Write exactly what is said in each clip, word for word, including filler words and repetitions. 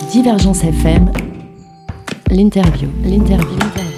Divergence F M, l'interview, l'interview.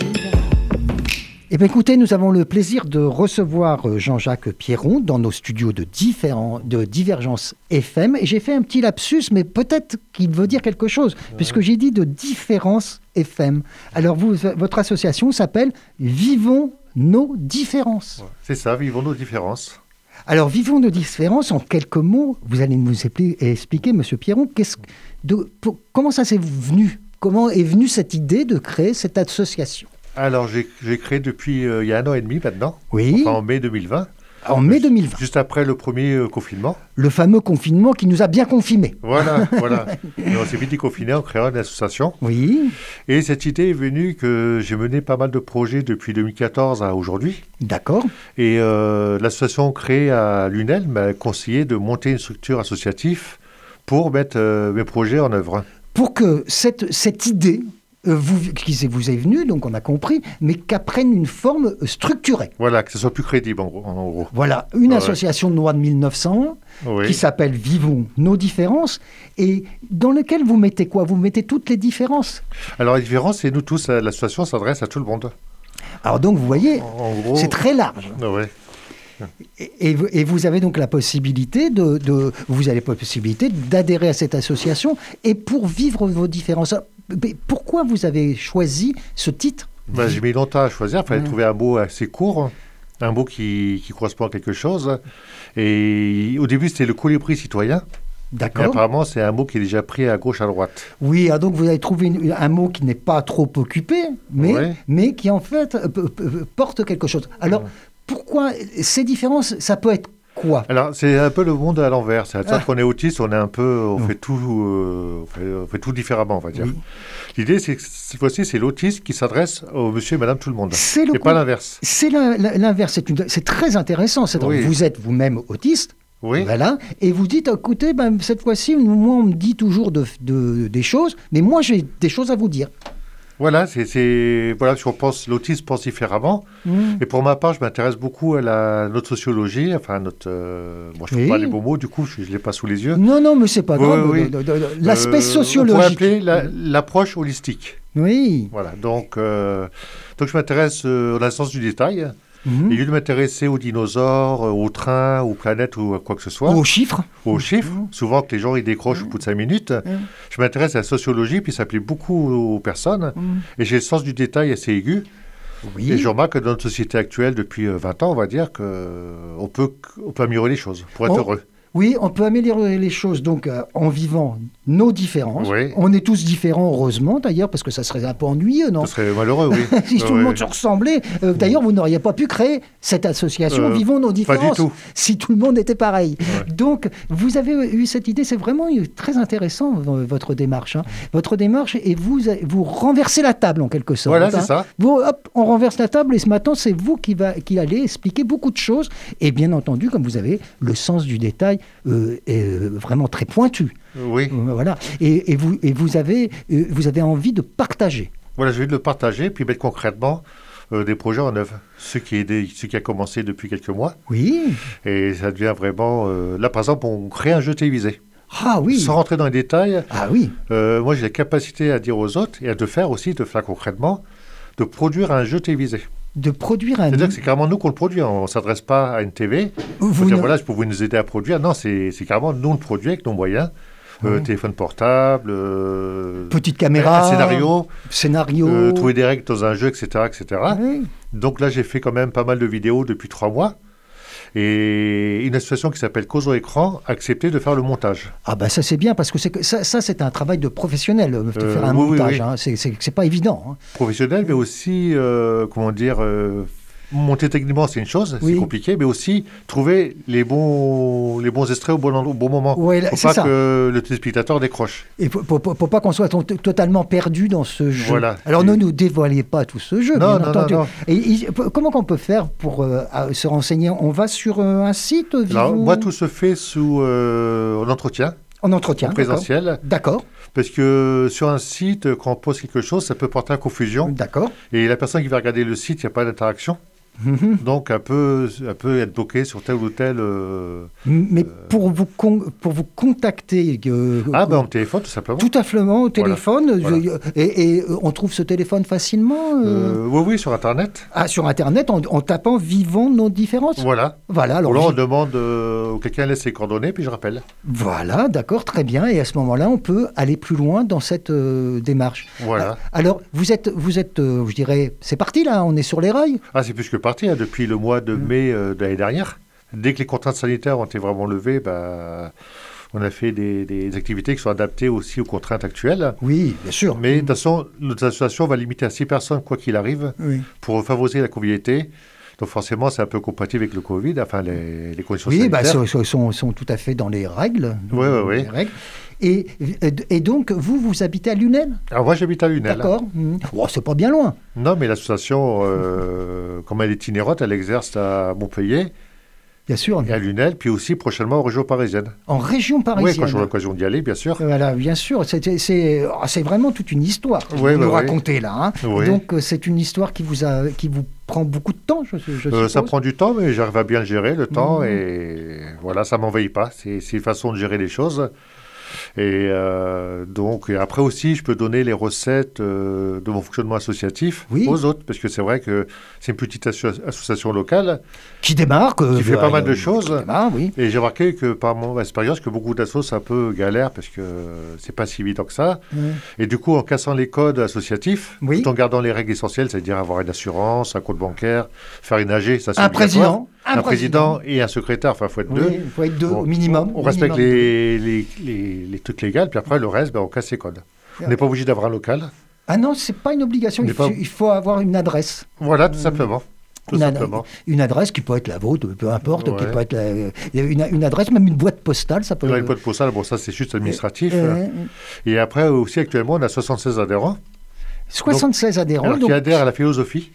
Eh bien, écoutez, nous avons le plaisir de recevoir Jean-Jacques Pierron dans nos studios de, différents, de Divergence F M. Et j'ai fait un petit lapsus, mais peut-être qu'il veut dire quelque chose, ouais. puisque j'ai dit de Différence F M. Alors, vous, votre association s'appelle Vivons nos différences. Ouais, c'est ça, Vivons nos différences. Alors, Vivons nos différences, en quelques mots, vous allez nous expliquer, Monsieur Pierron, qu'est-ce, de, pour, comment ça s'est venu ? Comment est venue cette idée de créer cette association ? Alors, j'ai, j'ai créé depuis euh, il y a un an et demi maintenant, oui. enfin, en mai deux mille vingt. En mai deux mille vingt. Juste après le premier euh, confinement. Le fameux confinement qui nous a bien confinés. Voilà, voilà. Et on s'est vite déconfinés en créant une association. Oui. Et cette idée est venue que j'ai mené pas mal de projets depuis deux mille quatorze à aujourd'hui. D'accord. Et euh, l'association créée à l'U N E L m'a conseillé de monter une structure associative pour mettre euh, mes projets en œuvre. Pour que cette, cette idée... Euh, vous, qui vous est venu, donc on a compris, mais qu'elle prenne une forme structurée. Voilà, que ce soit plus crédible en gros. En gros. Voilà, une ouais. association de loi de mille neuf cent un oui. qui s'appelle Vivons nos différences et dans lequel vous mettez quoi ? Vous mettez toutes les différences. Alors les différences, c'est nous tous, l'association s'adresse à tout le monde. Alors donc vous voyez, en gros, c'est très large. Ouais. Et, et vous avez donc la possibilité de, de vous avez la possibilité d'adhérer à cette association et pour vivre vos différences. Mais pourquoi vous avez choisi ce titre ? Ben, j'ai mis longtemps à choisir. Il fallait ouais. trouver un mot assez court, un mot qui, qui correspond à quelque chose. Et au début, c'était le colibri citoyen. D'accord. Mais apparemment, c'est un mot qui est déjà pris à gauche, à droite. Oui, ah, donc vous avez trouvé une, un mot qui n'est pas trop occupé, mais, ouais. mais qui en fait euh, euh, porte quelque chose. Alors, ouais. pourquoi ces différences, ça peut être quoi ? Alors, c'est un peu le monde à l'envers. C'est à ah. qu'on est autiste, on est un peu, on fait tout, euh, on, fait, on fait tout différemment, on va dire. Oui. L'idée, c'est que cette fois-ci, c'est l'autiste qui s'adresse au monsieur et madame tout le monde. C'est le et coup. Pas l'inverse. C'est la, la, l'inverse. C'est, une, c'est très intéressant. C'est oui. Vous êtes vous-même autiste. Oui. Voilà. Et vous dites, écoutez, ben, cette fois-ci, moi, on me dit toujours de, de, des choses, mais moi, j'ai des choses à vous dire. Voilà, c'est, c'est voilà, si on pense, l'autisme pense différemment. Mmh. Et pour ma part, je m'intéresse beaucoup à la, notre sociologie, enfin notre. Euh, bon, je ne trouve oui. pas les beaux mots, du coup, je ne l'ai pas sous les yeux. Non, non, mais c'est pas grave. Oui, oui. De, de, de, l'aspect euh, sociologique. On pourrait appeler la, l'approche holistique. Oui. Voilà. Donc, euh, donc je m'intéresse euh, à l'essence du détail. Mmh. Et au lieu de m'intéresser aux dinosaures, aux trains, aux planètes ou à quoi que ce soit. Ou aux chiffres. Aux chiffres. Mmh. Souvent que les gens ils décrochent mmh. au bout de cinq minutes. Mmh. Je m'intéresse à la sociologie, puis ça plaît beaucoup aux personnes. Mmh. Et j'ai le sens du détail assez aigu. Oui. Et je remarque que dans notre société actuelle, depuis vingt ans, on va dire qu'on peut, on peut améliorer les choses pour être oh. heureux. Oui, on peut améliorer les choses donc euh, en vivant nos différences. Oui. On est tous différents, heureusement d'ailleurs, parce que ça serait un peu ennuyeux, non ? Ça serait malheureux, oui. si tout oui. le monde se ressemblait. Euh, d'ailleurs, vous n'auriez pas pu créer cette association euh, Vivons nos différences. Pas du tout. Si tout le monde était pareil. Ouais. Donc, vous avez eu cette idée, c'est vraiment très intéressant, votre démarche. Hein. Votre démarche, et vous, vous renversez la table en quelque sorte. Voilà, hein. c'est ça. Vous, hop, on renverse la table, et ce matin, c'est vous qui, va, qui allez expliquer beaucoup de choses. Et bien entendu, comme vous avez le sens du détail, Euh, est vraiment très pointu. Oui. Euh, voilà. Et, et, vous, et vous, avez, euh, vous avez envie de partager. Voilà, j'ai envie de le partager, puis mettre concrètement euh, des projets en œuvre. Ce qui, est des, ce qui a commencé depuis quelques mois. Oui. Et ça devient vraiment... Euh, là, par exemple, on crée un jeu télévisé. Ah oui. Sans rentrer dans les détails. Ah oui. Euh, moi, j'ai la capacité à dire aux autres, et à de faire aussi, de faire concrètement, de produire un jeu télévisé. De produire un... C'est-à-dire que c'est carrément nous qu'on le produit. On ne s'adresse pas à une T V. Vous dire, ne... voilà, je peux vous nous aider à produire. Non, c'est, c'est carrément nous le produit avec nos moyens. Euh, oui. Téléphone portable, euh, petite caméra, un scénario, scénario. Euh, trouver des règles dans un jeu, et cetera, et cetera. Oui. Donc là, j'ai fait quand même pas mal de vidéos depuis trois mois. Et une association qui s'appelle Cause au écran a accepté de faire le montage. Ah ben ça c'est bien, parce que c'est, ça, ça c'est un travail de professionnel, de euh, faire un oui, montage. Oui, oui. Hein. C'est, c'est, c'est pas évident. Hein. Professionnel, mais aussi, euh, comment dire... Euh, monter techniquement, c'est une chose, oui. c'est compliqué, mais aussi trouver les bons, les bons extraits au bon, au bon moment. Ouais, il ne faut pas ça. que le téléspectateur décroche. Et pour, pour, pour pas qu'on soit t- totalement perdu dans ce jeu. Voilà. Alors, et... ne nous dévoilez pas tout ce jeu, non, bien non, entendu. Non, non. Et, et, comment on peut faire pour euh, se renseigner ? On va sur euh, un site Vivons... Alors, moi, tout se fait sous euh, en entretien. En entretien, en présentiel. D'accord. d'accord. Parce que sur un site, quand on pose quelque chose, ça peut porter à confusion. D'accord. Et la personne qui va regarder le site, il n'y a pas d'interaction. Mmh. Donc, un peu, un peu être bloqué sur tel ou tel... Euh, Mais euh... pour, vous con- pour vous contacter... Euh, ah, ben, au téléphone, tout simplement. Tout à fait, au téléphone. Voilà. Je, voilà. Et, et on trouve ce téléphone facilement euh... Euh, Oui, oui, sur Internet. Ah, sur Internet, en, en tapant « Vivons nos différences ». Voilà. Voilà. Alors, Ou là, on vi- demande euh, quelqu'un laisse ses coordonnées, puis je rappelle. Voilà, d'accord, très bien. Et à ce moment-là, on peut aller plus loin dans cette euh, démarche. Voilà. Alors, vous êtes, vous êtes euh, je dirais, c'est parti là, on est sur les rails. Ah, c'est plus que parti, hein, depuis le mois de mai euh, de l'année dernière. Dès que les contraintes sanitaires ont été vraiment levées, bah, on a fait des, des activités qui sont adaptées aussi aux contraintes actuelles. Oui, bien sûr. Mais de toute façon, notre association va limiter à six personnes, quoi qu'il arrive, oui. pour favoriser la convivialité. Donc forcément, c'est un peu compatible avec le Covid, enfin les, les conditions oui, sanitaires. Oui, bah, sont, sont tout à fait dans les règles. Oui, oui, oui. Les règles. Et, et donc, vous, vous habitez à Lunel ? Alors moi, j'habite à Lunel. D'accord. Mmh. Oh, c'est pas bien loin. Non, mais l'association, euh, comme elle est itinérante, elle exerce à Montpellier. Bien sûr. Et à Lunel, puis aussi prochainement en région parisienne. En région parisienne. Oui, quand j'aurai l'occasion d'y aller, bien sûr. Voilà, bien sûr. C'est, c'est, c'est vraiment toute une histoire que oui, vous bah, nous oui. racontez là. Hein. Oui. Donc, c'est une histoire qui vous, a, qui vous prend beaucoup de temps, je, je euh, suppose. Ça prend du temps, mais j'arrive à bien le gérer, le temps. Mmh. Et voilà, ça ne m'envahit pas. C'est, c'est une façon de gérer les choses. Et euh, donc, et après aussi, je peux donner les recettes euh, de mon fonctionnement associatif oui. aux autres, parce que c'est vrai que c'est une petite asso- association locale qui démarre, que, qui fait euh, pas mal de choses. Démarre, oui. Et j'ai remarqué que par mon expérience, que beaucoup d'assos c'est un peu galère parce que c'est pas si évident que ça. Oui. Et du coup, en cassant les codes associatifs, oui. tout en gardant les règles essentielles, c'est-à-dire avoir une assurance, un compte bancaire, faire une A G, ça c'est un président. Un, un président. président et un secrétaire, enfin, il faut être oui, deux. Il faut être deux bon, au minimum. On, on au respecte minimum les, les, les, les trucs légaux, puis après, le reste, ben, on casse les codes. On n'est pas obligé d'avoir un local. Ah non, c'est pas une obligation, il faut, pas... il faut avoir une adresse. Voilà, tout simplement. Tout une, simplement. Ad- une adresse qui peut être la vôtre, peu importe, ouais. qui peut être la, une, une adresse, même une boîte postale, ça peut. Là, une boîte postale, bon, ça c'est juste administratif. Euh, euh, Et après aussi, actuellement, on a soixante-seize adhérents. soixante-seize donc, adhérents. Alors, donc, qui adhèrent à la philosophie.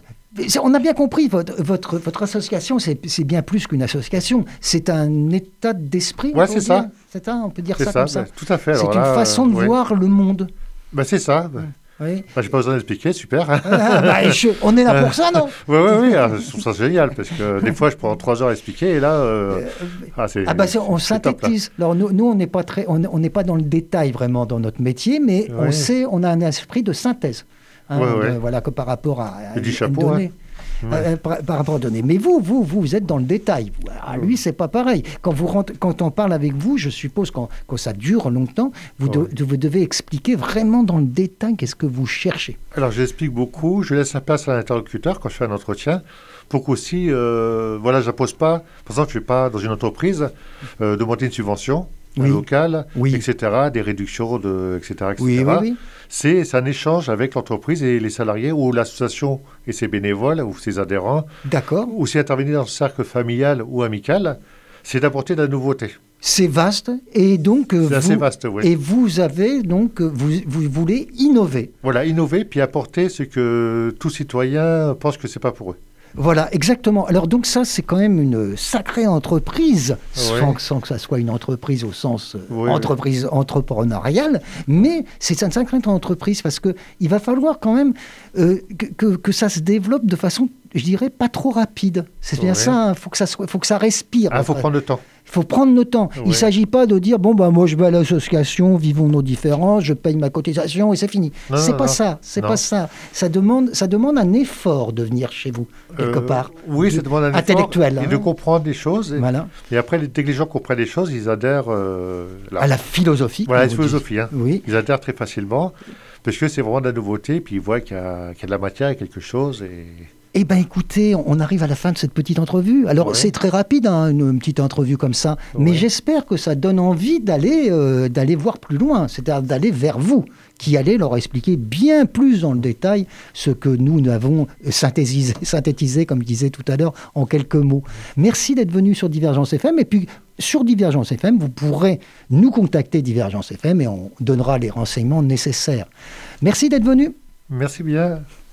On a bien compris, votre, votre, votre association, c'est, c'est bien plus qu'une association. C'est un état d'esprit. Ouais, c'est ça. C'est ça, on peut dire c'est ça, ça comme ça. Bah, tout à fait. C'est Alors une là, façon de ouais. voir le monde. Bah, c'est ça. Bah. Oui. Bah, j'ai pas besoin d'expliquer, super. Ah, bah, je, on est là pour ça, non? Oui, oui, oui. Ah, je trouve ça génial parce que des fois, je prends trois heures à expliquer et là, euh, ah, c'est, ah bah, c'est, on c'est synthétise. top, Alors nous, nous on n'est pas très, on, on n'est pas dans le détail vraiment dans notre métier, mais ouais. on sait, on a un esprit de synthèse. Hein, ouais, ouais. de, voilà, que par rapport à, à du une chapeau, donnée. hein. Ouais. Euh, par, par rapport aux données. Mais vous, vous, vous êtes dans le détail. Alors, lui, c'est pas pareil. Quand, vous rentrez, quand on parle avec vous, je suppose quand, quand ça dure longtemps, vous, ouais. de, vous devez expliquer vraiment dans le détail qu'est-ce que vous cherchez. Alors, j'explique beaucoup. Je laisse la place à l'interlocuteur quand je fais un entretien. Pour qu'aussi, euh, voilà, je n'impose pas. Par exemple, je ne fais pas dans une entreprise euh, demander une subvention. Oui. Local, oui. et cetera, des réductions, de, et cetera, et cetera. Oui, oui, oui. C'est, c'est un échange avec l'entreprise et les salariés ou l'association et ses bénévoles ou ses adhérents. D'accord. Ou si intervenir dans ce cercle familial ou amical, c'est d'apporter de la nouveauté. C'est vaste et donc c'est vous, assez vaste, oui. Et vous avez donc vous, vous voulez innover. Voilà, innover puis apporter ce que tout citoyen pense que c'est pas pour eux. Voilà, exactement. Alors donc ça, c'est quand même une sacrée entreprise, ouais. sans, sans que ça soit une entreprise au sens oui, entreprise oui. entrepreneuriale, mais c'est une sacrée entreprise parce qu'il va falloir quand même euh, que, que, que ça se développe de façon, je dirais, pas trop rapide. C'est bien ouais. ça, il hein, faut, faut que ça respire. Il ah, faut prendre le temps. Il faut prendre le temps. Ouais. Il ne s'agit pas de dire, bon, bah, moi, je vais à l'association, vivons nos différences, je paye ma cotisation et c'est fini. Non, c'est non, pas non. ça. C'est non. pas ça. Ça demande, ça demande un effort de venir chez vous, quelque euh, part. Oui, ça demande un effort. Intellectuel. Et hein. de comprendre des choses. Et, voilà. et après, dès que les gens comprennent les choses, ils adhèrent... Euh, là. À la philosophie. Voilà, la philosophie. Hein. Oui. Ils adhèrent très facilement parce que c'est vraiment de la nouveauté, puis ils voient qu'il y a, qu'il y a de la matière, quelque chose et... Eh bien, écoutez, on arrive à la fin de cette petite entrevue. Alors, ouais. c'est très rapide, hein, une, une petite entrevue comme ça. Ouais. Mais j'espère que ça donne envie d'aller, euh, d'aller voir plus loin, c'est-à-dire d'aller vers vous, qui allez leur expliquer bien plus dans le détail ce que nous avons synthétisé, synthétisé, comme je disais tout à l'heure, en quelques mots. Merci d'être venu sur Divergence F M. Et puis, sur Divergence F M, vous pourrez nous contacter, Divergence F M, et on donnera les renseignements nécessaires. Merci d'être venu. Merci bien.